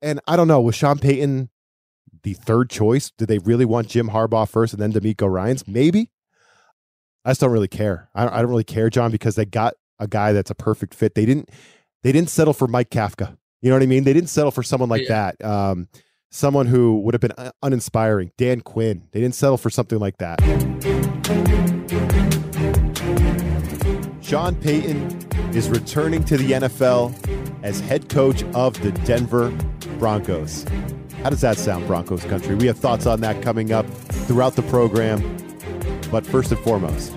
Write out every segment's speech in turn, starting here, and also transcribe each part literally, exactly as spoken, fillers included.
And I don't know, was Sean Payton the third choice? Did they really want Jim Harbaugh first and then D'Amico Ryans? Maybe. I just don't really care. I don't, I don't really care, John, because they got a guy that's a perfect fit. They didn't they didn't settle for Mike Kafka. You know what I mean? They didn't settle for someone like yeah. that. Um, someone who would have been uninspiring. Dan Quinn. They didn't settle for something like that. Sean Payton is returning to the N F L as head coach of the Denver Broncos. How does that sound, Broncos country? We have thoughts on that coming up throughout the program. But first and foremost,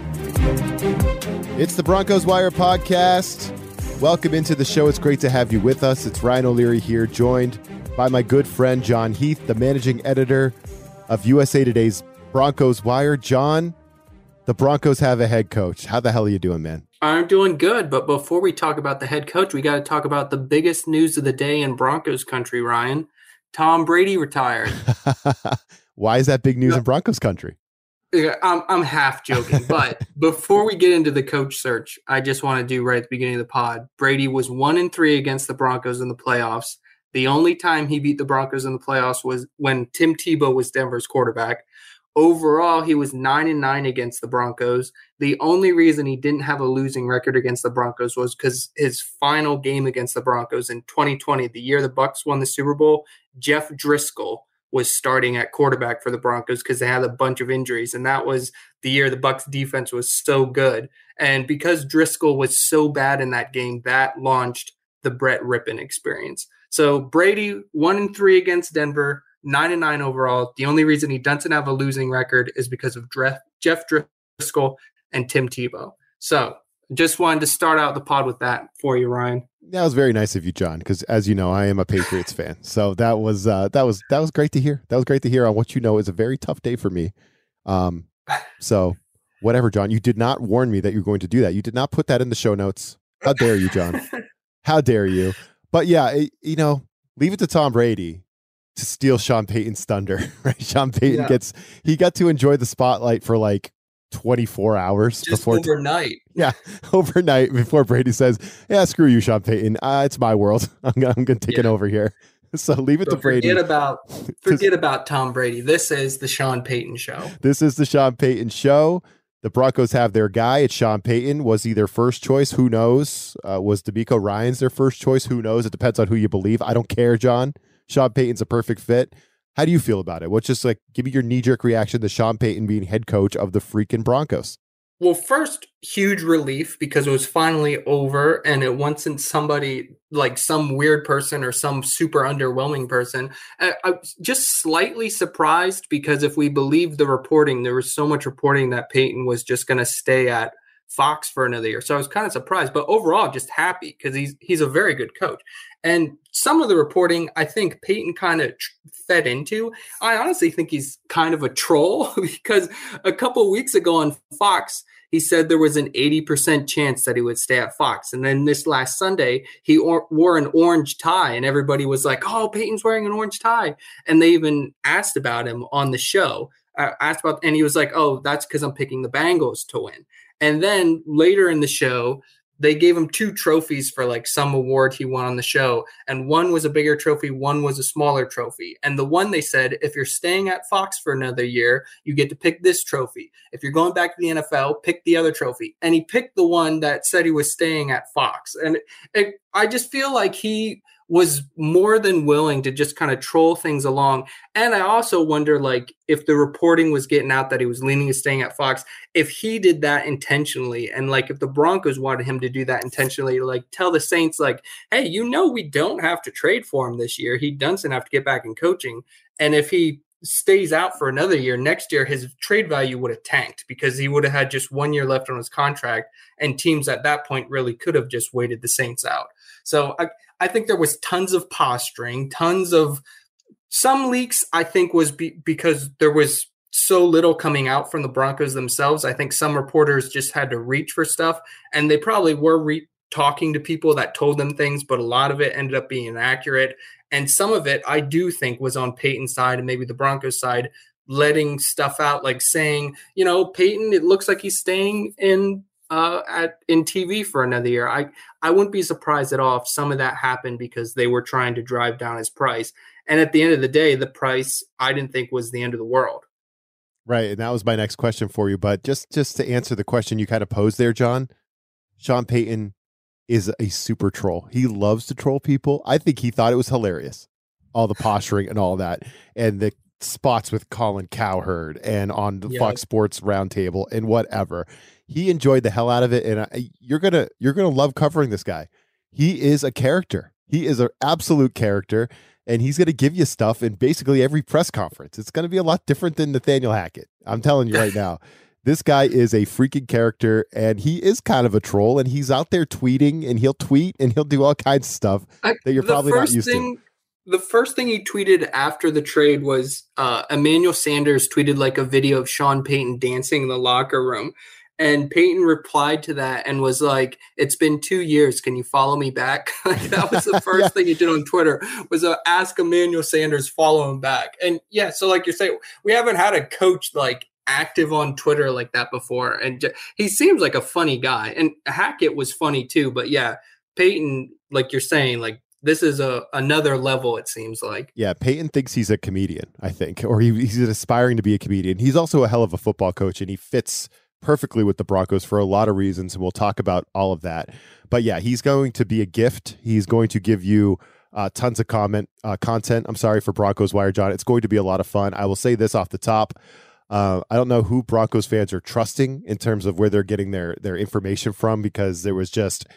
it's the Broncos Wire podcast. Welcome into the show. It's great to have you with us. It's Ryan O'Leary here, joined by my good friend John Heath, the managing editor of U S A Today's Broncos Wire. John, the Broncos have a head coach. How the hell are you doing, man? I'm doing good, but before we talk about the head coach, we got to talk about the biggest news of the day in Broncos country, Ryan. Tom Brady retired. Why is that big news no. in Broncos country? I'm I'm half joking, but before we get into the coach search, I just want to do right at the beginning of the pod. Brady was one and three against the Broncos in the playoffs. The only time he beat the Broncos in the playoffs was when Tim Tebow was Denver's quarterback. Overall, he was nine and nine against the Broncos. The only reason he didn't have a losing record against the Broncos was because his final game against the Broncos in twenty twenty, the year the Bucs won the Super Bowl, Jeff Driscoll was starting at quarterback for the Broncos because they had a bunch of injuries. And that was the year the Bucs defense was so good. And because Driscoll was so bad in that game, that launched the Brett Rippon experience. So Brady, one and three against Denver, nine and nine overall. The only reason he doesn't have a losing record is because of Jeff Driscoll and Tim Tebow. So just wanted to start out the pod with that for you, Ryan. That was very nice of you, John, because as you know, I am a Patriots fan. So that was uh, that was that was great to hear. That was great to hear on what you know is a very tough day for me. Um, so whatever, John, you did not warn me that you're going to do that. You did not put that in the show notes. How dare you, John? How dare you? But yeah, it, you know, leave it to Tom Brady to steal Sean Payton's thunder. Right? Sean Payton yeah. gets he got to enjoy the spotlight for like twenty-four hours just before overnight. T- yeah, overnight before Brady says, "Yeah, screw you, Sean Payton. Uh, it's my world. I'm gonna, I'm gonna take yeah. it over here." So leave it so to Brady. Forget about forget about Tom Brady. This is the Sean Payton show. This is the Sean Payton show. The Broncos have their guy. It's Sean Payton. Was he their first choice? Who knows? Uh, was D'Amico Ryans their first choice? Who knows? It depends on who you believe. I don't care, John. Sean Payton's a perfect fit. How do you feel about it? What's just like, give me your knee-jerk reaction to Sean Payton being head coach of the freaking Broncos. Well, first, huge relief because it was finally over and it wasn't somebody like some weird person or some super underwhelming person. I, I was just slightly surprised because if we believe the reporting, there was so much reporting that Payton was just going to stay at Fox for another year. So I was kind of surprised, but overall just happy because he's he's a very good coach. And some of the reporting, I think Payton kind of tr- fed into. I honestly think he's kind of a troll because a couple of weeks ago on Fox, he said there was an eighty percent chance that he would stay at Fox. And then this last Sunday, he or- wore an orange tie and everybody was like, oh, Payton's wearing an orange tie. And they even asked about him on the show. I asked about, and he was like, oh, that's because I'm picking the Bengals to win. And then later in the show, they gave him two trophies for like some award he won on the show. And one was a bigger trophy. One was a smaller trophy. And the one they said, if you're staying at Fox for another year, you get to pick this trophy. If you're going back to the N F L, pick the other trophy. And he picked the one that said he was staying at Fox. And it, it, I just feel like he was more than willing to just kind of troll things along. And I also wonder, like, if the reporting was getting out that he was leaning to staying at Fox, if he did that intentionally, and like if the Broncos wanted him to do that intentionally, like tell the Saints, like, hey, you know, we don't have to trade for him this year. He doesn't have to get back in coaching. And if he stays out for another year, next year his trade value would have tanked because he would have had just one year left on his contract, and teams at that point really could have just waited the Saints out. So I, I think there was tons of posturing, tons of some leaks. I think was be, because there was so little coming out from the Broncos themselves. I think some reporters just had to reach for stuff, and they probably were re- talking to people that told them things, but a lot of it ended up being inaccurate. And some of it I do think was on Payton's side and maybe the Broncos side, letting stuff out, like saying, you know, Payton, it looks like he's staying in uh, at in T V for another year. I, I wouldn't be surprised at all if some of that happened because they were trying to drive down his price. And at the end of the day, the price I didn't think was the end of the world. Right, and that was my next question for you. But just just to answer the question you kind of posed there, John, Sean Payton is a super troll. He loves to troll people. I think he thought it was hilarious, all the posturing and all that, and the spots with Colin Cowherd and on the Yeah. Fox Sports Roundtable and whatever. He enjoyed the hell out of it, and I, you're gonna you're gonna love covering this guy. He is a character. He is an absolute character, and he's gonna give you stuff in basically every press conference. It's gonna be a lot different than Nathaniel Hackett. I'm telling you right now. This guy is a freaking character, and he is kind of a troll, and he's out there tweeting, and he'll tweet, and he'll do all kinds of stuff I, that you're probably not used thing, to. The first thing he tweeted after the trade was uh, Emmanuel Sanders tweeted like a video of Sean Payton dancing in the locker room. And Payton replied to that and was like, "It's been two years. Can you follow me back?" Like that was the first Yeah. thing he did on Twitter was uh, ask Emmanuel Sanders follow him back. And yeah, so like you're saying, we haven't had a coach like active on Twitter like that before. And j- he seems like a funny guy. And Hackett was funny too. But yeah, Payton, like you're saying, like this is a another level. It seems like. Yeah, Peyton thinks he's a comedian, I think, or he, he's aspiring to be a comedian. He's also a hell of a football coach, and he fits perfectly with the Broncos for a lot of reasons, and we'll talk about all of that. But yeah, he's going to be a gift. He's going to give you uh, tons of comment uh, content. I'm sorry for Broncos Wire, John. It's going to be a lot of fun. I will say this off the top. Uh, I don't know who Broncos fans are trusting in terms of where they're getting their their information from, because there was just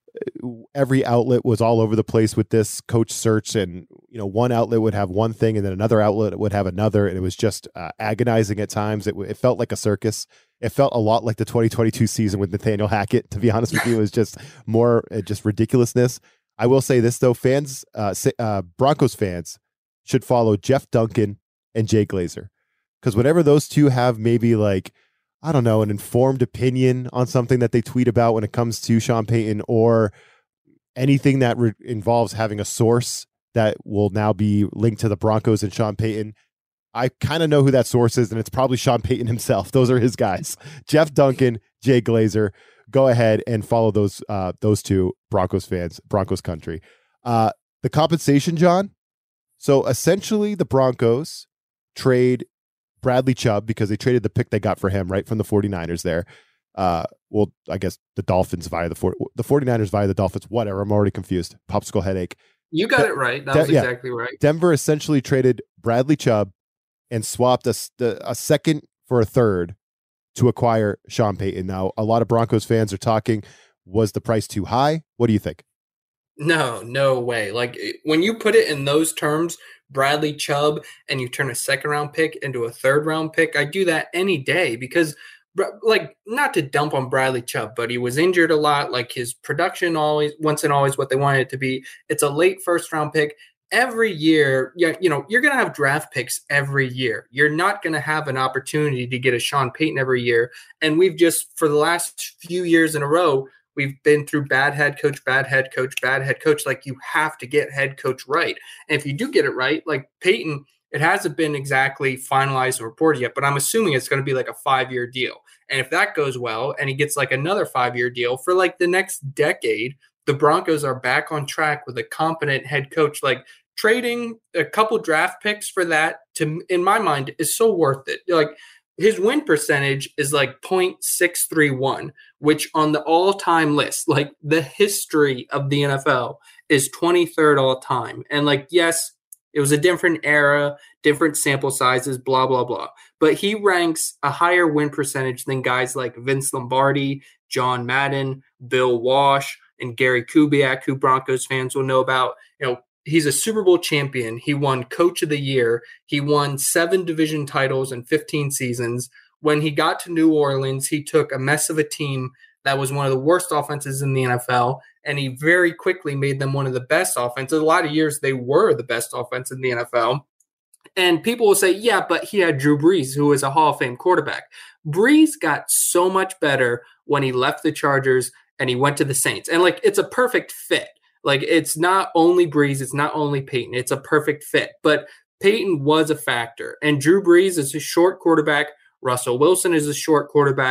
every outlet was all over the place with this coach search, and you know, one outlet would have one thing and then another outlet would have another, and it was just uh, agonizing at times. It, it felt like a circus. It felt a lot like the twenty twenty-two season with Nathaniel Hackett, to be honest with you. It was just more uh, just ridiculousness. I will say this though, fans, uh, uh, Broncos fans should follow Jeff Duncan and Jay Glazer, because whatever those two have, maybe like, I don't know, an informed opinion on something that they tweet about when it comes to Sean Payton, or anything that re- involves having a source that will now be linked to the Broncos and Sean Payton. I kind of know who that source is, and it's probably Sean Payton himself. Those are his guys. Jeff Duncan, Jay Glazer. Go ahead and follow those uh, those two Broncos fans, Broncos country. Uh, the compensation, John. So essentially the Broncos trade Bradley Chubb because they traded the pick they got for him, right, from the 49ers there. Uh, well, I guess the Dolphins via the four, the 49ers via the Dolphins, whatever. I'm already confused. Popsicle headache. You got De- it right. That De- was yeah. exactly right. Denver essentially traded Bradley Chubb and swapped a, a second for a third to acquire Sean Payton. Now, a lot of Broncos fans are talking, was the price too high? What do you think? No, no way. Like when you put it in those terms, Bradley Chubb, and you turn a second round pick into a third round pick, I do that any day because, like, not to dump on Bradley Chubb, but he was injured a lot. Like his production always, once and always what they wanted it to be. It's a late first round pick. Every year, you know, you're going to have draft picks every year. You're not going to have an opportunity to get a Sean Payton every year. And we've just, for the last few years in a row, we've been through bad head coach, bad head coach, bad head coach. Like you have to get head coach right. And if you do get it right, like Payton, it hasn't been exactly finalized and reported yet, but I'm assuming it's going to be like a five-year deal. And if that goes well and he gets like another five-year deal for like the next decade, the Broncos are back on track with a competent head coach. Like trading a couple draft picks for that, to in my mind, is so worth it. Like his win percentage is like point six three one, which on the all-time list, like the history of the N F L, is twenty-third all time. And like, yes, it was a different era, different sample sizes, blah, blah, blah. But he ranks a higher win percentage than guys like Vince Lombardi, John Madden, Bill Walsh, and Gary Kubiak, who Broncos fans will know about. You know, he's a Super Bowl champion. He won Coach of the Year. He won seven division titles in fifteen seasons. When he got to New Orleans, he took a mess of a team that was one of the worst offenses in the N F L, and he very quickly made them one of the best offenses. A lot of years, they were the best offense in the N F L. And people will say, yeah, but he had Drew Brees, who is a Hall of Fame quarterback. Brees got so much better when he left the Chargers and he went to the Saints. And, like, it's a perfect fit. Like, it's not only Brees, it's not only Peyton. It's a perfect fit. But Peyton was a factor. And Drew Brees is a short quarterback. Russell Wilson is a short quarterback.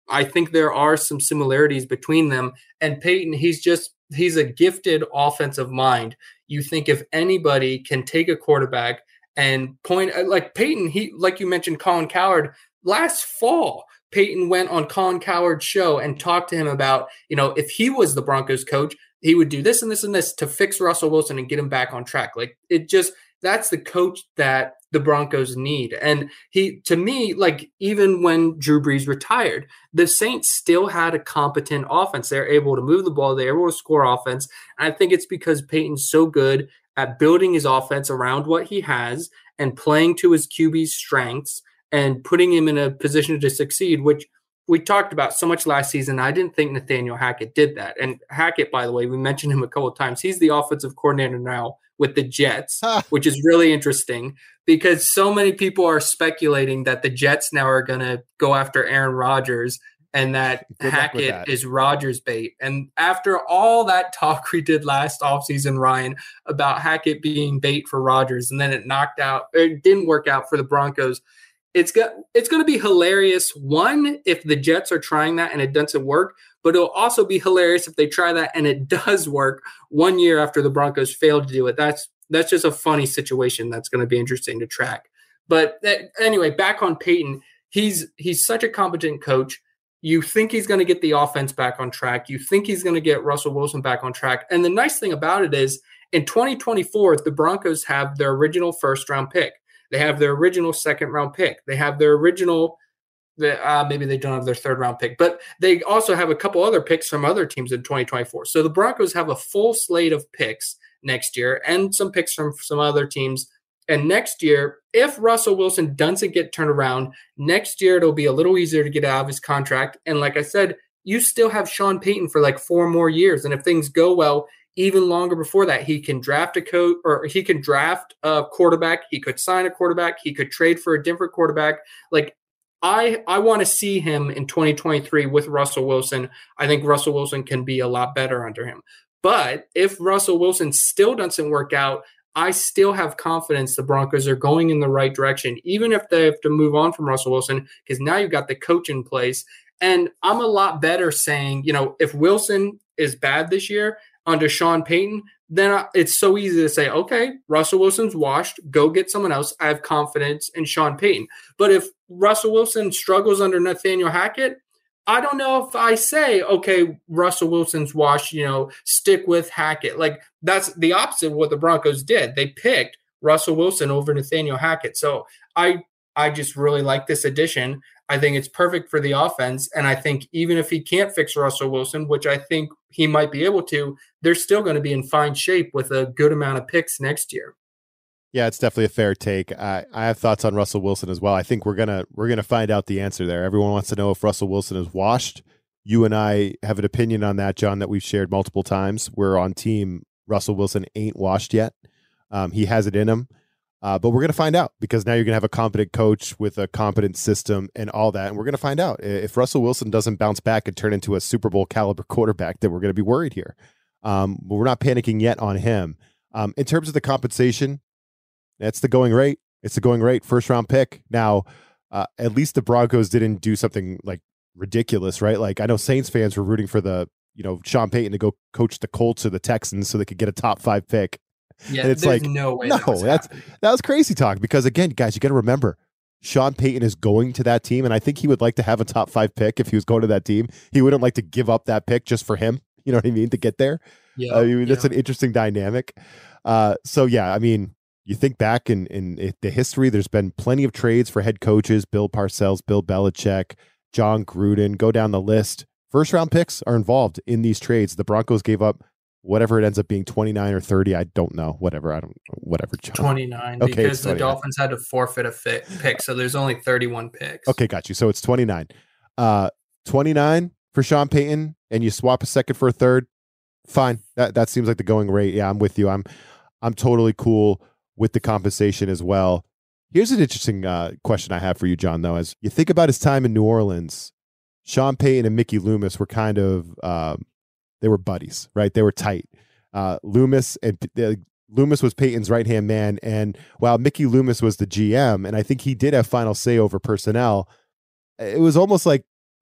I think there are some similarities between them. And Peyton, he's just, he's a gifted offensive mind. You think if anybody can take a quarterback and point, like Peyton, he, like you mentioned, Colin Cowherd, last fall, Peyton went on Colin Cowherd's show and talked to him about, you know, if he was the Broncos coach, he would do this and this and this to fix Russell Wilson and get him back on track. Like it just, that's the coach that the Broncos need. And he, to me, like even when Drew Brees retired, the Saints still had a competent offense. They're able to move the ball. They're able to score offense. And I think it's because Peyton's so good at building his offense around what he has and playing to his Q B's strengths and putting him in a position to succeed, which we talked about so much last season. I didn't think Nathaniel Hackett did that. And Hackett, by the way, we mentioned him a couple of times. He's the offensive coordinator now with the Jets, which is really interesting because so many people are speculating that the Jets now are going to go after Aaron Rodgers and that Hackett that. is Rodgers bait. And after all that talk we did last offseason, Ryan, about Hackett being bait for Rodgers, and then it knocked out, it didn't work out for the Broncos. It's got, it's going to be hilarious, one, if the Jets are trying that and it doesn't work, but it'll also be hilarious if they try that and it does work one year after the Broncos failed to do it. That's that's just a funny situation that's going to be interesting to track. But uh, anyway, back on Peyton, he's he's such a competent coach. You think he's going to get the offense back on track. You think he's going to get Russell Wilson back on track. And the nice thing about it is in twenty twenty-four, the Broncos have their original first-round pick. They have their original second-round pick. They have their original the, uh, maybe they don't have their third-round pick, but they also have a couple other picks from other teams in twenty twenty-four. So the Broncos have a full slate of picks next year and some picks from some other teams. And next year, if Russell Wilson doesn't get turned around, next year it'll be a little easier to get out of his contract. And like I said, you still have Sean Payton for like four more years. And if things go well, even longer before that, he can draft a coach or he can draft a quarterback. He could sign a quarterback. He could trade for a different quarterback. Like I, I want to see him in twenty twenty-three with Russell Wilson. I think Russell Wilson can be a lot better under him. But if Russell Wilson still doesn't work out, I still have confidence the Broncos are going in the right direction, even if they have to move on from Russell Wilson, because now you've got the coach in place. And I'm a lot better saying, you know, if Wilson is bad this year under Sean Payton, then it's so easy to say, okay, Russell Wilson's washed, go get someone else. I have confidence in Sean Payton. But if Russell Wilson struggles under Nathaniel Hackett, I don't know if I say, okay, Russell Wilson's washed, you know, stick with Hackett. Like that's the opposite of what the Broncos did. They picked Russell Wilson over Nathaniel Hackett. So I I just really like this addition. I think it's perfect for the offense. And I think even if he can't fix Russell Wilson, which I think he might be able to, they're still going to be in fine shape with a good amount of picks next year. Yeah, it's definitely a fair take. I, I have thoughts on Russell Wilson as well. I think we're gonna we're gonna find out the answer there. Everyone wants to know if Russell Wilson is washed. You and I have an opinion on that, John, that we've shared multiple times. We're on team Russell Wilson ain't washed yet. Um, he has it in him. Uh, but we're going to find out because now you're going to have a competent coach with a competent system and all that. And we're going to find out if Russell Wilson doesn't bounce back and turn into a Super Bowl caliber quarterback, then we're going to be worried here. Um, but we're not panicking yet on him. Um, in terms of the compensation, that's the going rate. It's the going rate, first round pick. Now, uh, at least the Broncos didn't do something like ridiculous, right? Like I know Saints fans were rooting for the, you know, Sean Payton to go coach the Colts or the Texans so they could get a top five pick. Yeah, and it's like, no way. No, that that's happening. that was crazy talk because again, guys, you got to remember, Sean Payton is going to that team, and I think he would like to have a top five pick if he was going to that team. He wouldn't like to give up that pick just for him. You know what I mean? To get there. Yeah, I mean, that's yeah. an interesting dynamic. Uh, so yeah, I mean, you think back in in the history, there's been plenty of trades for head coaches: Bill Parcells, Bill Belichick, John Gruden. Go down the list. First round picks are involved in these trades. The Broncos gave up whatever it ends up being, twenty-nine or thirty. I don't know. Whatever. I don't whatever. John. twenty-nine Okay, because the twenty-nine. Dolphins had to forfeit a fi- pick. So there's only thirty-one picks. Okay, got you. So it's twenty-nine. Uh, twenty-nine for Sean Payton, and you swap a second for a third. Fine. That that seems like the going rate. Yeah, I'm with you. I'm I'm totally cool with the compensation as well. Here's an interesting uh, question I have for you, John, though. As you think about his time in New Orleans, Sean Payton and Mickey Loomis were kind of um, they were buddies, right? They were tight. Uh, Loomis and uh, Loomis was Payton's right-hand man, and while Mickey Loomis was the G M, and I think he did have final say over personnel, it was almost like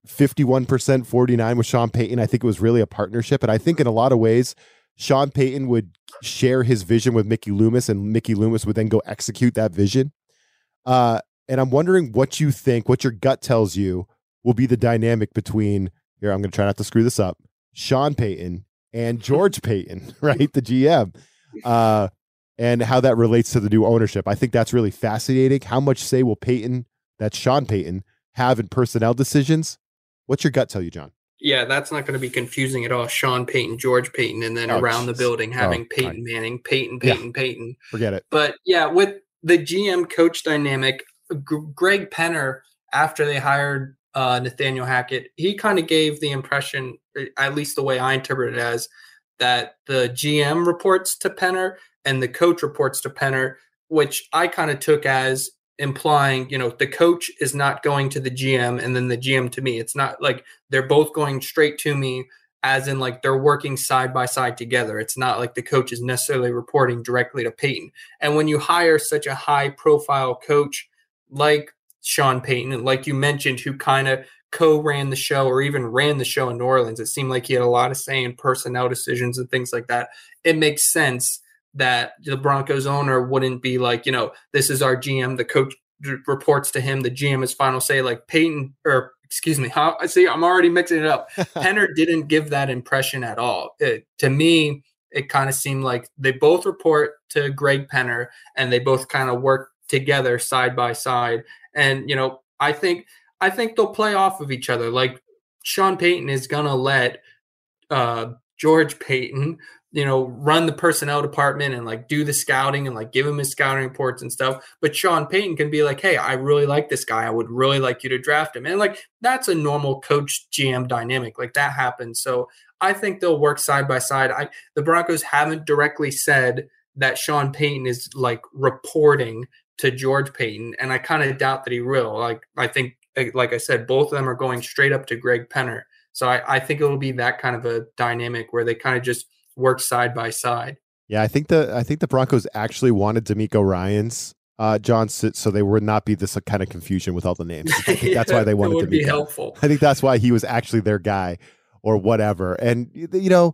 fifty-one percent, forty-nine with Sean Payton. I think it was really a partnership. And I think in a lot of ways, Sean Payton would share his vision with Mickey Loomis, and Mickey Loomis would then go execute that vision. Uh, and I'm wondering what you think, what your gut tells you will be the dynamic between, here, I'm going to try not to screw this up, Sean Payton and George Payton, right? The G M. Uh, and how that relates to the new ownership. I think that's really fascinating. How much say will Payton, that's Sean Payton, have in personnel decisions? What's your gut tell you, John? Yeah, that's not going to be confusing at all. Sean Payton, George Payton, and then oh, around geez. the building having oh, Peyton right. Manning, Peyton, Peyton, yeah. Peyton. Forget it. But yeah, with the G M coach dynamic, G- Greg Penner, after they hired uh, Nathaniel Hackett, he kind of gave the impression, at least the way I interpret it as, that the G M reports to Penner and the coach reports to Penner, which I kind of took as implying, you know, the coach is not going to the G M and then the G M to me. It's not like they're both going straight to me, as in like they're working side by side together. It's not like the coach is necessarily reporting directly to Payton. And when you hire such a high profile coach like Sean Payton, and like you mentioned, who kind of co-ran the show or even ran the show in New Orleans, it seemed like he had a lot of say in personnel decisions and things like that. It makes sense that the Broncos owner wouldn't be like, you know, this is our G M, the coach reports to him, the G M is final say. Like Payton, or excuse me, how, I see I'm already mixing it up. Penner didn't give that impression at all. It, to me, it kind of seemed like they both report to Greg Penner and they both kind of work together side by side. And, you know, I think, I think they'll play off of each other. Like Sean Payton is going to let uh, George Payton, you know, run the personnel department and like do the scouting and like give him his scouting reports and stuff. But Sean Payton can be like, hey, I really like this guy. I would really like you to draft him. And like, that's a normal coach G M dynamic. Like that happens. So I think they'll work side by side. I, the Broncos haven't directly said that Sean Payton is like reporting to George Payton. And I kind of doubt that he will. Like, I think, like I said, both of them are going straight up to Greg Penner. So I, I think it will be that kind of a dynamic where they kind of just work side by side. Yeah, I think the I think the Broncos actually wanted DeMeco Ryans, uh, John, so they would not be this kind of confusion with all the names. I think that's why they wanted to be DeMeco. Helpful. I think that's why he was actually their guy, or whatever. And you know,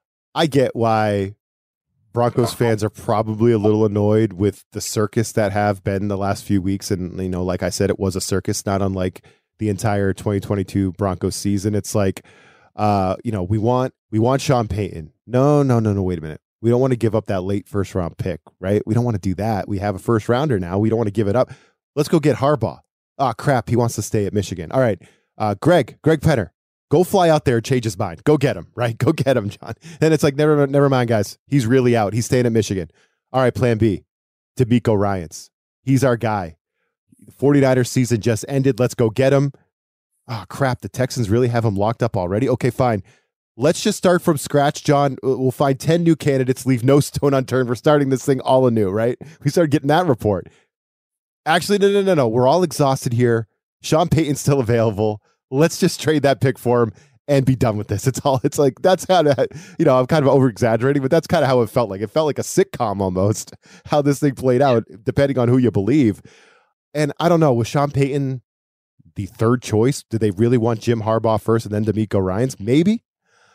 I get why Broncos fans are probably a little annoyed with the circus that have been the last few weeks. And you know, like I said, it was a circus, not unlike the entire twenty twenty-two Broncos season. It's like, uh, you know, we want we want Sean Payton. No, no, no, no. Wait a minute. We don't want to give up that late first round pick, right? We don't want to do that. We have a first rounder now. We don't want to give it up. Let's go get Harbaugh. Oh, crap. He wants to stay at Michigan. All right. Uh, Greg, Greg Penner, go fly out there and change his mind. Go get him, right? Go get him, John. And it's like, never, never mind, guys. He's really out. He's staying at Michigan. All right, plan B. DeMeco Ryans. He's our guy. The 49ers season just ended. Let's go get him. Oh, crap. The Texans really have him locked up already? Okay, fine. Let's just start from scratch, John. We'll find ten new candidates, leave no stone unturned. We're starting this thing all anew, right? We started getting that report. Actually, no, no, no, no. We're all exhausted here. Sean Payton's still available. Let's just trade that pick for him and be done with this. It's all, it's like, that's how to, you know, I'm kind of over exaggerating, but that's kind of how it felt like. It felt like a sitcom almost, how this thing played out, depending on who you believe. And I don't know, was Sean Payton the third choice? Did they really want Jim Harbaugh first and then DeMeco Ryans? Maybe.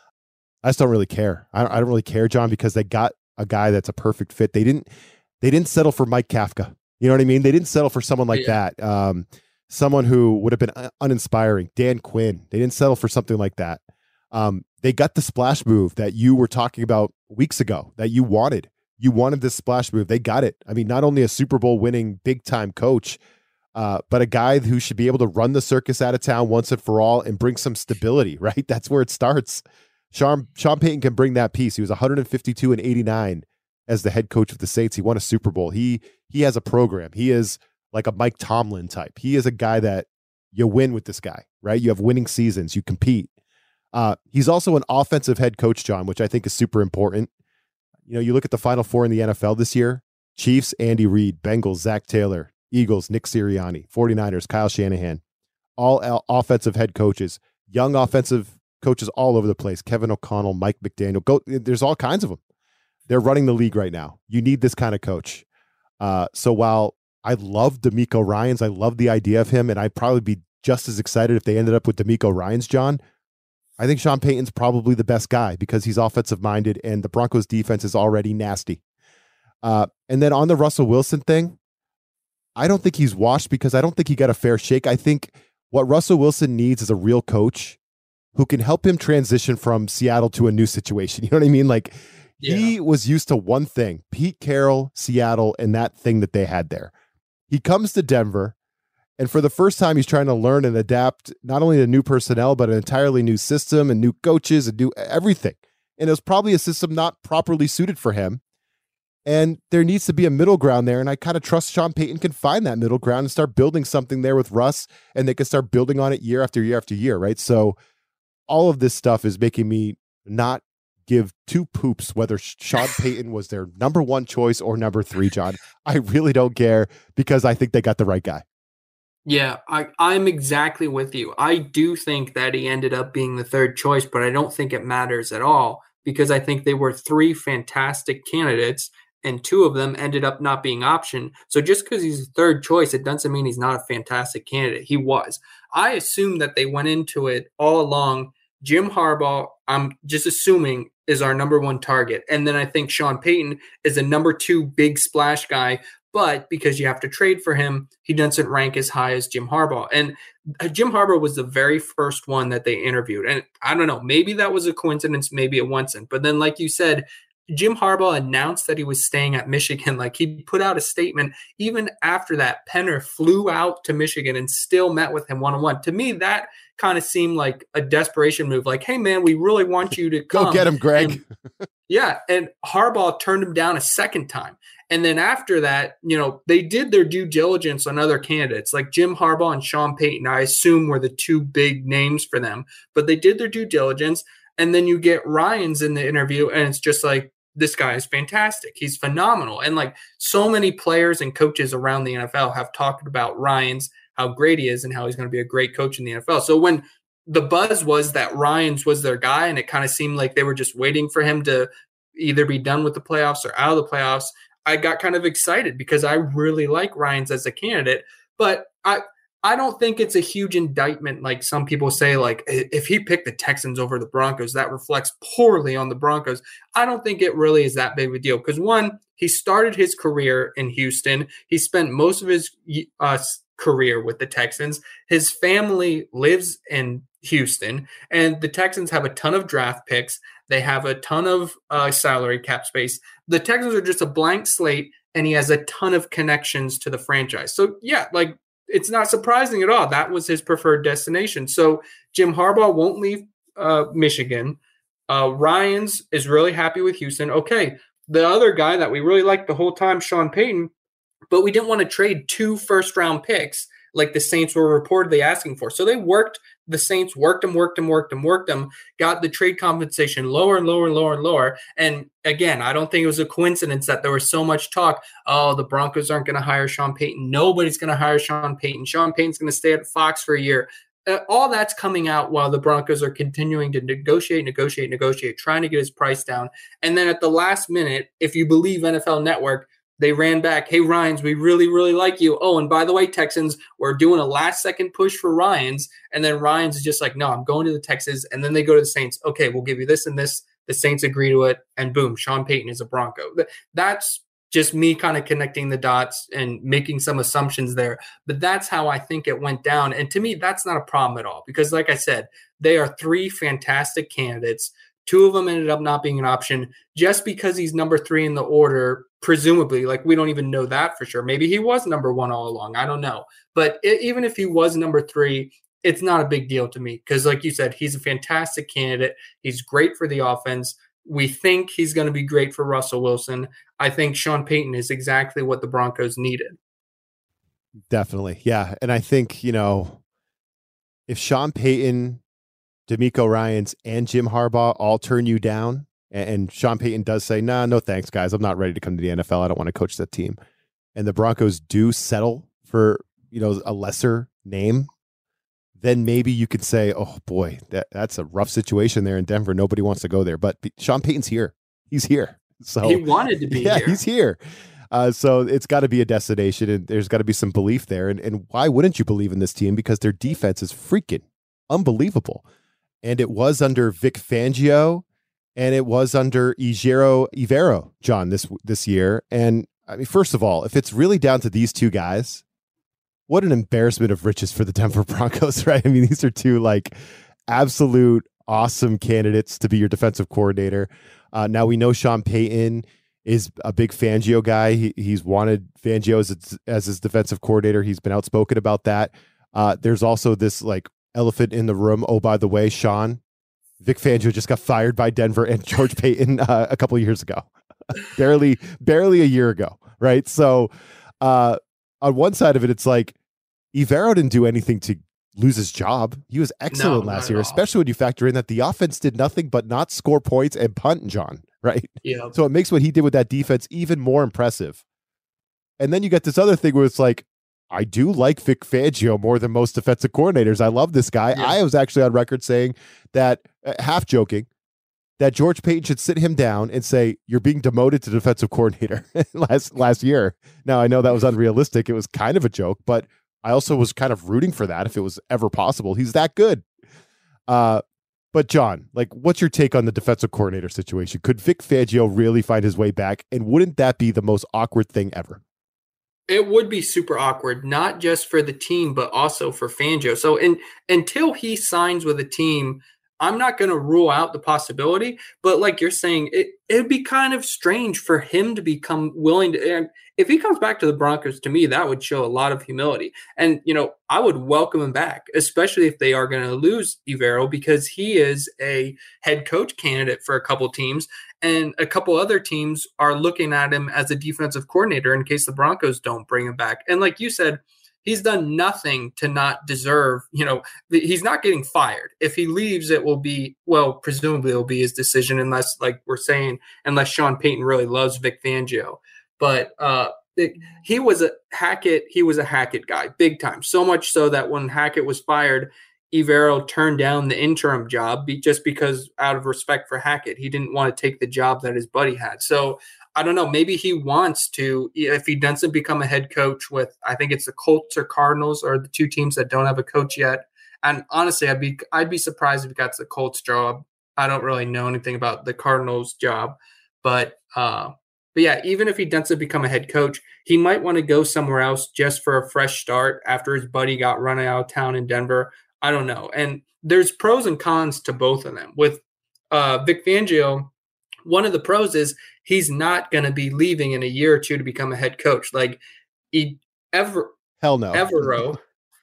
I just don't really care. I don't, I don't really care, John, because they got a guy that's a perfect fit. They didn't, they didn't settle for Mike Kafka. You know what I mean? They didn't settle for someone like yeah. that. Um, someone who would have been uninspiring. Dan Quinn. They didn't settle for something like that. Um, they got the splash move that you were talking about weeks ago that you wanted. You wanted this splash move. They got it. I mean, not only a Super Bowl winning big time coach, uh, but a guy who should be able to run the circus out of town once and for all and bring some stability, right? That's where it starts. Sean, Sean Payton can bring that piece. He was one fifty-two and eighty-nine as the head coach of the Saints. He won a Super Bowl. He he has a program. He is like a Mike Tomlin type. He is a guy that you win with this guy, right? You have winning seasons. You compete. Uh, he's also an offensive head coach, John, which I think is super important. You know, you look at the Final Four in the N F L this year, Chiefs, Andy Reid, Bengals, Zach Taylor, Eagles, Nick Sirianni, 49ers, Kyle Shanahan, all L- offensive head coaches, young offensive coaches all over the place. Kevin O'Connell, Mike McDaniel, go. There's all kinds of them. They're running the league right now. You need this kind of coach. Uh, so while I love DeMeco Ryans, I love the idea of him, and I'd probably be just as excited if they ended up with DeMeco Ryans, John. I think Sean Payton's probably the best guy because he's offensive minded and the Broncos defense is already nasty. Uh, and then on the Russell Wilson thing, I don't think he's washed because I don't think he got a fair shake. I think what Russell Wilson needs is a real coach who can help him transition from Seattle to a new situation. You know what I mean? Like yeah. He was used to one thing, Pete Carroll, Seattle, and that thing that they had there. He comes to Denver, and for the first time, he's trying to learn and adapt not only to new personnel, but an entirely new system and new coaches and new everything. And it was probably a system not properly suited for him. And there needs to be a middle ground there. And I kind of trust Sean Payton can find that middle ground and start building something there with Russ. And they can start building on it year after year after year, right? So all of this stuff is making me not give two poops whether Sean Payton was their number one choice or number three, John. I really don't care because I think they got the right guy. Yeah, I, I'm exactly with you. I do think that he ended up being the third choice, but I don't think it matters at all because I think they were three fantastic candidates and two of them ended up not being option. So just because he's a third choice, it doesn't mean he's not a fantastic candidate. He was. I assume that they went into it all along. Jim Harbaugh, I'm just assuming, is our number one target. And then I think Sean Payton is a number two big splash guy. But because you have to trade for him, he doesn't rank as high as Jim Harbaugh. And Jim Harbaugh was the very first one that they interviewed. And I don't know, maybe that was a coincidence, maybe it wasn't. But then, like you said, Jim Harbaugh announced that he was staying at Michigan. Like he put out a statement. Even after that, Penner flew out to Michigan and still met with him one-on-one. To me, that kind of seemed like a desperation move. Like, hey, man, we really want you to come. Go get him, Greg. And, yeah. And Harbaugh turned him down a second time. And then after that, you know, they did their due diligence on other candidates like Jim Harbaugh and Sean Payton. I assume were the two big names for them, but they did their due diligence. And then you get Ryans in the interview and it's just like, this guy is fantastic. He's phenomenal. And like so many players and coaches around the N F L have talked about Ryans, how great he is and how he's going to be a great coach in the N F L. So when the buzz was that Ryans was their guy and it kind of seemed like they were just waiting for him to either be done with the playoffs or out of the playoffs, I got kind of excited because I really like Ryans as a candidate, but I I don't think it's a huge indictment like some people say, like if he picked the Texans over the Broncos, that reflects poorly on the Broncos. I don't think it really is that big of a deal because one, he started his career in Houston. He spent most of his uh, career with the Texans. His family lives in Houston, and the Texans have a ton of draft picks. They have a ton of uh, salary cap space. The Texans are just a blank slate, and he has a ton of connections to the franchise. So, yeah, like it's not surprising at all. That was his preferred destination. So Jim Harbaugh won't leave uh, Michigan. Uh, Ryans is really happy with Houston. Okay, the other guy that we really liked the whole time, Sean Payton, but we didn't want to trade two first-round picks like the Saints were reportedly asking for. So they worked, the Saints worked them, worked them, worked them, worked them, got the trade compensation lower and lower and lower and lower. And again, I don't think it was a coincidence that there was so much talk, oh, the Broncos aren't going to hire Sean Payton. Nobody's going to hire Sean Payton. Sean Payton's going to stay at Fox for a year. Uh, all that's coming out while the Broncos are continuing to negotiate, negotiate, negotiate, trying to get his price down. And then at the last minute, if you believe N F L Network, they ran back, hey, Ryans, we really, really like you. Oh, and by the way, Texans, we're doing a last-second push for Ryans. And then Ryans is just like, no, I'm going to the Texans. And then they go to the Saints. Okay, we'll give you this and this. The Saints agree to it. And boom, Sean Payton is a Bronco. That's just me kind of connecting the dots and making some assumptions there. But that's how I think it went down. And to me, that's not a problem at all. Because like I said, they are three fantastic candidates. Two of them ended up not being an option just because he's number three in the order, presumably. Like, we don't even know that for sure. Maybe he was number one all along. I don't know. But it, even if he was number three, it's not a big deal to me because, like you said, he's a fantastic candidate. He's great for the offense. We think he's going to be great for Russell Wilson. I think Sean Payton is exactly what the Broncos needed. Definitely. Yeah. And I think, you know, if Sean Payton, DeMeco Ryans, and Jim Harbaugh all turn you down, and Sean Payton does say, nah, no thanks, guys. I'm not ready to come to the N F L. I don't want to coach that team. And the Broncos do settle for, you know, a lesser name, then maybe you could say, oh boy, that, that's a rough situation there in Denver. Nobody wants to go there. But Sean Payton's here. He's here. So he wanted to be yeah, here. He's here. Uh, so it's got to be a destination, and there's got to be some belief there. And, and why wouldn't you believe in this team? Because their defense is freaking unbelievable. And it was under Vic Fangio, and it was under Ejiro Evero, John, this this year. And I mean, first of all, if it's really down to these two guys, what an embarrassment of riches for the Denver Broncos, right? I mean, these are two like absolute awesome candidates to be your defensive coordinator. Uh, now we know Sean Payton is a big Fangio guy. He, he's wanted Fangio as, as his defensive coordinator. He's been outspoken about that. Uh, there's also this like elephant in the room. Oh, by the way, Sean, Vic Fangio just got fired by Denver and George Payton uh, a couple of years ago, barely, barely a year ago. Right. So uh, on one side of it, it's like Evero didn't do anything to lose his job. He was excellent No, last year, especially when you factor in that the offense did nothing but not score points and punt, John. Right. Yeah. So it makes what he did with that defense even more impressive. And then you get this other thing where it's like, I do like Vic Fangio more than most defensive coordinators. I love this guy. Yeah. I was actually on record saying that, uh, half joking, that George Payton should sit him down and say, you're being demoted to defensive coordinator last last year. Now, I know that was unrealistic. It was kind of a joke, but I also was kind of rooting for that if it was ever possible. He's that good. Uh, But John, like, what's your take on the defensive coordinator situation? Could Vic Fangio really find his way back? And wouldn't that be the most awkward thing ever? It would be super awkward, not just for the team, but also for Fangio. So in, until he signs with a team, I'm not going to rule out the possibility. But like you're saying, it it'd be kind of strange for him to become willing to. And if he comes back to the Broncos, to me, that would show a lot of humility. And, you know, I would welcome him back, especially if they are going to lose Evero, because he is a head coach candidate for a couple teams. And a couple other teams are looking at him as a defensive coordinator in case the Broncos don't bring him back. And like you said, he's done nothing to not deserve, you know, he's not getting fired. If he leaves, it will be, well, presumably it'll be his decision, unless, like we're saying, unless Sean Payton really loves Vic Fangio. But uh, it, he was a Hackett, he was a Hackett guy, big time. So much so that when Hackett was fired, Evero turned down the interim job be, just because, out of respect for Hackett, he didn't want to take the job that his buddy had. So I don't know, maybe he wants to, if he doesn't become a head coach with, I think it's the Colts or Cardinals are the two teams that don't have a coach yet. And honestly, I'd be I'd be surprised if he got the Colts job. I don't really know anything about the Cardinals job, but uh, but yeah, even if he doesn't become a head coach, he might want to go somewhere else just for a fresh start after his buddy got run out of town in Denver. I don't know. And there's pros and cons to both of them. With uh, Vic Fangio, one of the pros is he's not going to be leaving in a year or two to become a head coach. Like, he, ever, hell no. Evero,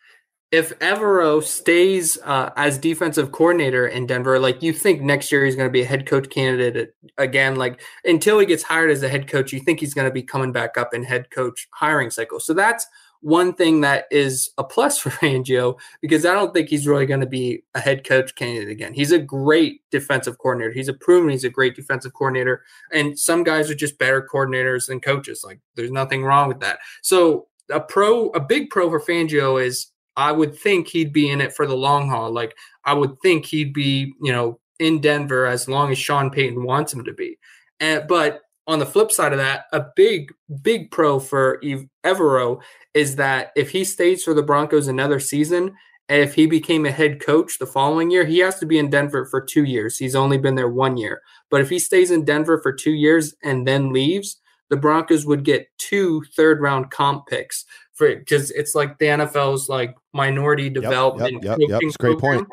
if Evero stays uh, as defensive coordinator in Denver, like, you think next year he's going to be a head coach candidate again. Like, until he gets hired as a head coach, you think he's going to be coming back up in head coach hiring cycle. So that's one thing that is a plus for Fangio, because I don't think he's really going to be a head coach candidate again. He's a great defensive coordinator. He's a proven he's a great defensive coordinator. And some guys are just better coordinators than coaches. Like, there's nothing wrong with that. So a pro, a big pro for Fangio is, I would think he'd be in it for the long haul. Like, I would think he'd be, you know, in Denver as long as Sean Payton wants him to be. And, but on the flip side of that, a big, big pro for Evero is that if he stays for the Broncos another season, and if he became a head coach the following year, he has to be in Denver for two years. He's only been there one year. But if he stays in Denver for two years and then leaves, the Broncos would get two third-round comp picks for, because it's like the N F L's like minority development. Yep, yep, yep, yep. It's a great point.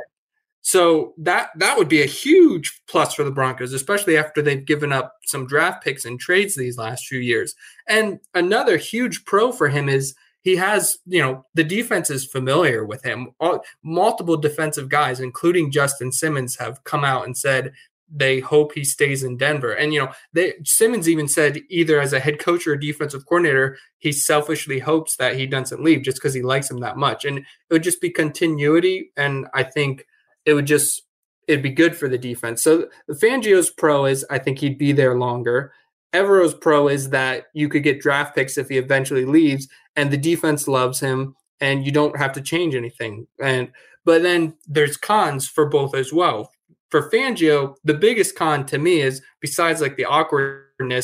So that that would be a huge plus for the Broncos, especially after they've given up some draft picks and trades these last few years. And another huge pro for him is he has, you know, the defense is familiar with him. All, multiple defensive guys, including Justin Simmons, have come out and said they hope he stays in Denver. And, you know, they, Simmons even said either as a head coach or a defensive coordinator, he selfishly hopes that he doesn't leave just because he likes him that much. And it would just be continuity. And I think it would just, it'd be good for the defense. So the Fangio's pro is, I think he'd be there longer. Evero's pro is that you could get draft picks if he eventually leaves, and the defense loves him, and you don't have to change anything. And but then there's cons for both as well. For Fangio, the biggest con to me is, besides like the awkwardness,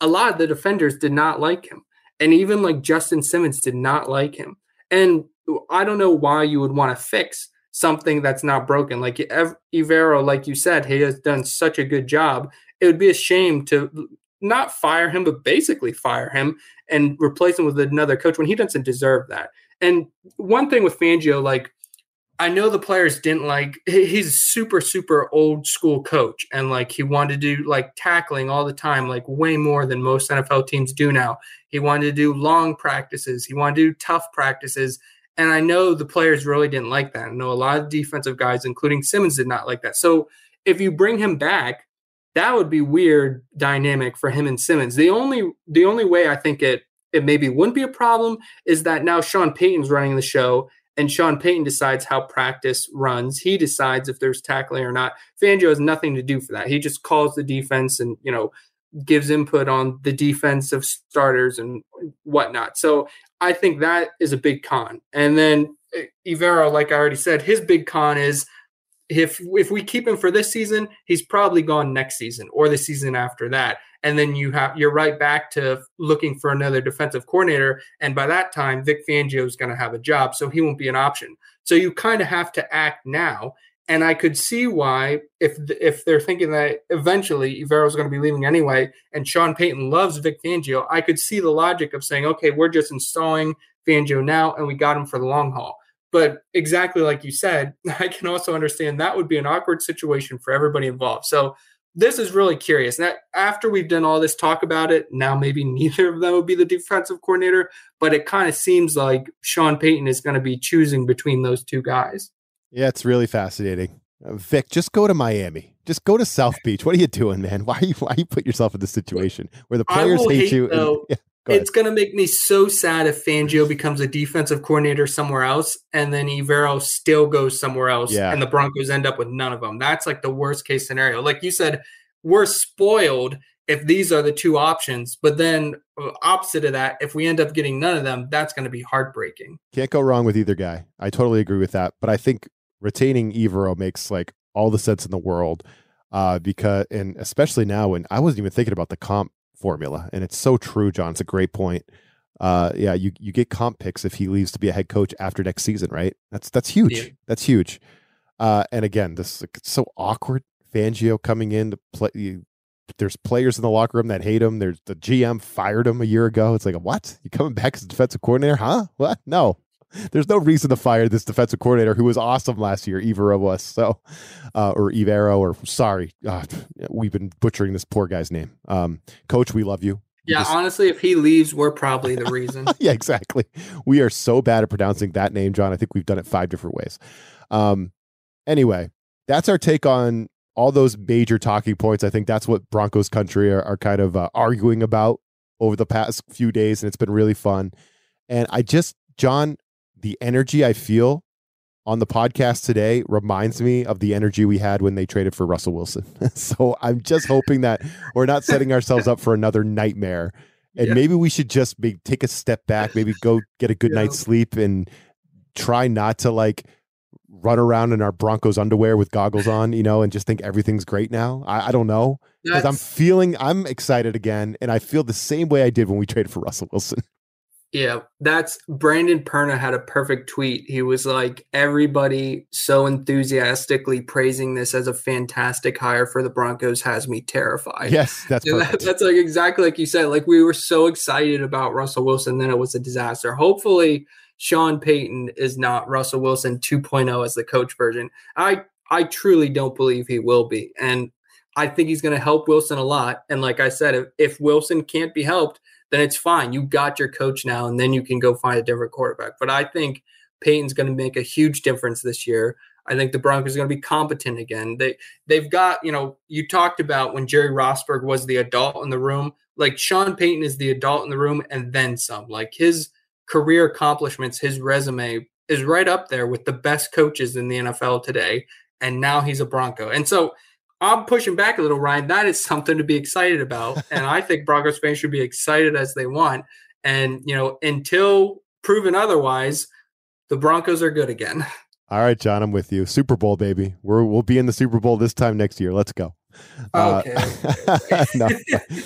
a lot of the defenders did not like him. And even like Justin Simmons did not like him. And I don't know why you would want to fix something that's not broken. Like Evero, like you said, he has done such a good job. It would be a shame to not fire him, but basically fire him and replace him with another coach when he doesn't deserve that. And one thing with Fangio, like, I know the players didn't like, he's a super, super old school coach. And like, he wanted to do like tackling all the time, like way more than most N F L teams do now. He wanted to do long practices. He wanted to do tough practices. And I know the players really didn't like that. I know a lot of defensive guys, including Simmons, did not like that. So if you bring him back, that would be weird dynamic for him and Simmons. The only, the only way I think it, it maybe wouldn't be a problem is that now Sean Payton's running the show. And Sean Payton decides how practice runs. He decides if there's tackling or not. Fangio has nothing to do for that. He just calls the defense and, you know, gives input on the defensive starters and whatnot. So I think that is a big con. And then Evero, like I already said, his big con is if if we keep him for this season, he's probably gone next season or the season after that. And then you have you're right back to looking for another defensive coordinator. And by that time, Vic Fangio is going to have a job, so he won't be an option. So you kind of have to act now. And I could see why, if if they're thinking that eventually Evero is going to be leaving anyway, and Sean Payton loves Vic Fangio, I could see the logic of saying, okay, we're just installing Fangio now, and we got him for the long haul. But exactly like you said, I can also understand that would be an awkward situation for everybody involved. So this is really curious. Now, after we've done all this talk about it, now maybe neither of them will be the defensive coordinator, but it kind of seems like Sean Payton is going to be choosing between those two guys. Yeah, it's really fascinating. Uh, Vic, just go to Miami. Just go to South Beach. What are you doing, man? Why are you, why you put yourself in this situation where the players hate, hate you? Though, and, yeah, go it's going to make me so sad if Fangio becomes a defensive coordinator somewhere else and then Evero still goes somewhere else yeah. and the Broncos end up with none of them. That's like the worst case scenario. Like you said, we're spoiled if these are the two options, but then opposite of that, if we end up getting none of them, that's going to be heartbreaking. Can't go wrong with either guy. I totally agree with that. But I think retaining Evero makes like all the sense in the world uh, because, and especially now when I wasn't even thinking about the comp formula, and it's so true, John. It's a great point. Uh, yeah, you you get comp picks if he leaves to be a head coach after next season, right? That's that's huge. Yeah. That's huge. Uh, and again, this like, it's so awkward. Fangio coming in to play. You, there's players in the locker room that hate him. There's the G M fired him a year ago. It's like, what? You coming back as a defensive coordinator? Huh? What? No. There's no reason to fire this defensive coordinator who was awesome last year. Evero was so, uh, or Evero, or sorry, uh, we've been butchering this poor guy's name. Um, Coach, we love you. Yeah, Just, honestly, if he leaves, we're probably the reason. Yeah, exactly. We are so bad at pronouncing that name, John. I think we've done it five different ways. Um, anyway, that's our take on all those major talking points. I think that's what Broncos country are, are kind of uh, arguing about over the past few days, and it's been really fun. And I just, John, the energy I feel on the podcast today reminds me of the energy we had when they traded for Russell Wilson. So I'm just hoping that we're not setting ourselves up for another nightmare. And yeah. maybe we should just maybe take a step back, maybe go get a good yeah. night's sleep and try not to like run around in our Broncos underwear with goggles on, you know, and just think everything's great now. I, I don't know. Because I'm feeling, I'm excited again. And I feel the same way I did when we traded for Russell Wilson. Yeah, that's Brandon Perna had a perfect tweet. He was like, everybody so enthusiastically praising this as a fantastic hire for the Broncos has me terrified. Yes, that's perfect. That, that's like exactly like you said. Like we were so excited about Russell Wilson, then it was a disaster. Hopefully Sean Payton is not Russell Wilson two point oh as the coach version. I, I truly don't believe he will be. And I think he's going to help Wilson a lot. And like I said, if, if Wilson can't be helped, then it's fine. You got your coach now, and then you can go find a different quarterback. But I think Payton's going to make a huge difference this year. I think the Broncos are going to be competent again. They, they've got, you know, you talked about when Jerry Rosburg was the adult in the room. Like Sean Payton is the adult in the room and then some. Like his career accomplishments, his resume is right up there with the best coaches in the N F L today. And now he's a Bronco. And so I'm pushing back a little, Ryan. That is something to be excited about. And I think Broncos fans should be excited as they want. And, you know, until proven otherwise, the Broncos are good again. All right, John, I'm with you. Super Bowl, baby. We're, we'll be in the Super Bowl this time next year. Let's go. Okay. Uh, no.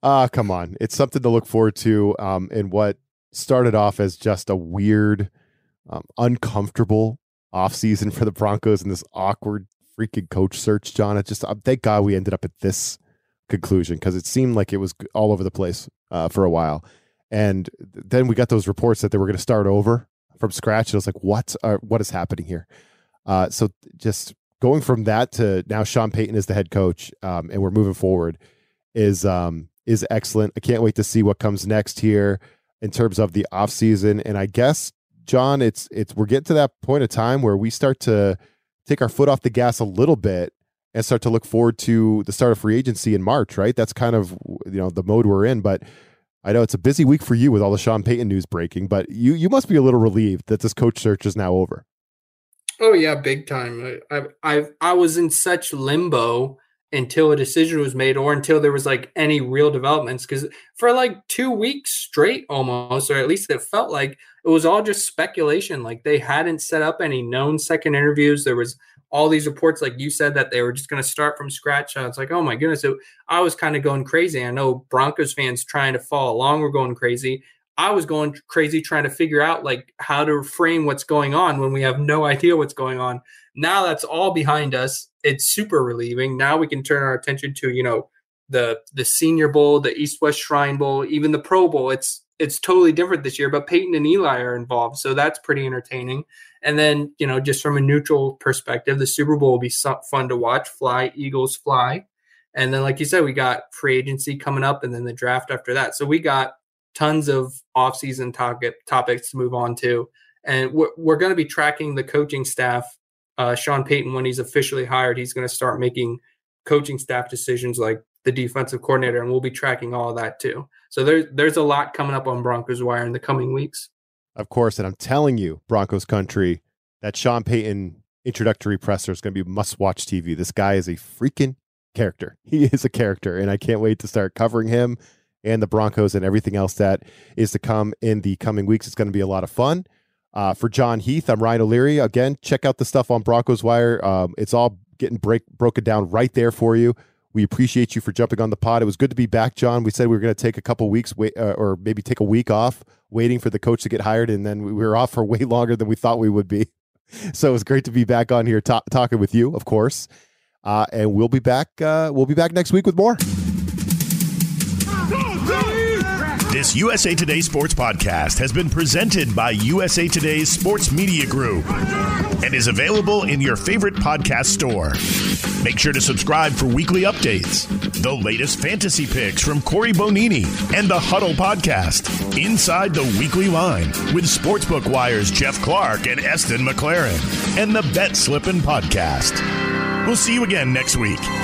Ah, uh, come on. It's something to look forward to. Um, in what started off as just a weird, um, uncomfortable offseason for the Broncos and this awkward freaking coach search, John. It just, uh, thank God we ended up at this conclusion, because it seemed like it was all over the place uh, for a while. And then we got those reports that they were going to start over from scratch. And I was like, what are, what is happening here? Uh, so just going from that to now Sean Payton is the head coach, um, and we're moving forward is, um, is excellent. I can't wait to see what comes next here in terms of the offseason. And I guess, John, it's, it's, we're getting to that point of time where we start to take our foot off the gas a little bit and start to look forward to the start of free agency in March, right? That's kind of, you know, the mode we're in. But I know it's a busy week for you with all the Sean Payton news breaking, but you, you must be a little relieved that this coach search is now over. Oh yeah, big time. I, I, I, I was in such limbo until a decision was made, or until there was like any real developments. Because for like two weeks straight almost, or at least it felt like, it was all just speculation. Like they hadn't set up any known second interviews. There was all these reports, like you said, that they were just going to start from scratch. I was like, oh my goodness. So I was kind of going crazy. I know Broncos fans trying to follow along were going crazy. I was going crazy trying to figure out like how to frame what's going on when we have no idea what's going on. Now that's all behind us. It's super relieving. Now we can turn our attention to, you know, the the Senior Bowl, the East-West Shrine Bowl, even the Pro Bowl. It's it's totally different this year, but Peyton and Eli are involved, so that's pretty entertaining. And then, you know, just from a neutral perspective, the Super Bowl will be fun to watch. Fly, Eagles, fly. And then, like you said, we got free agency coming up and then the draft after that. So we got tons of off-season topic, topics to move on to. And we're, we're going to be tracking the coaching staff. Uh, Sean Payton, when he's officially hired, he's going to start making coaching staff decisions like the defensive coordinator, and we'll be tracking all of that too. So there's there's a lot coming up on Broncos Wire in the coming weeks. Of course, and I'm telling you, Broncos country, that Sean Payton introductory presser is going to be must-watch T V. This guy is a freaking character. He is a character, and I can't wait to start covering him and the Broncos and everything else that is to come in the coming weeks. It's going to be a lot of fun. Uh, for John Heath, I'm Ryan O'Leary. Again, check out the stuff on Broncos Wire. Um, it's all getting break, broken down right there for you. We appreciate you for jumping on the pod. It was good to be back, John. We said we were going to take a couple weeks, wait, uh, or maybe take a week off, waiting for the coach to get hired, and then we were off for way longer than we thought we would be. So it was great to be back on here ta- talking with you, of course. Uh, and we'll be back. Uh, we'll be back next week with more. This U S A Today Sports Podcast has been presented by U S A Today's Sports Media Group and is available in your favorite podcast store. Make sure to subscribe for weekly updates, the latest fantasy picks from Corey Bonini, and the Huddle Podcast, Inside the Weekly Line, with Sportsbook Wire's Jeff Clark and Eston McLaren, and the Bet Slippin' Podcast. We'll see you again next week.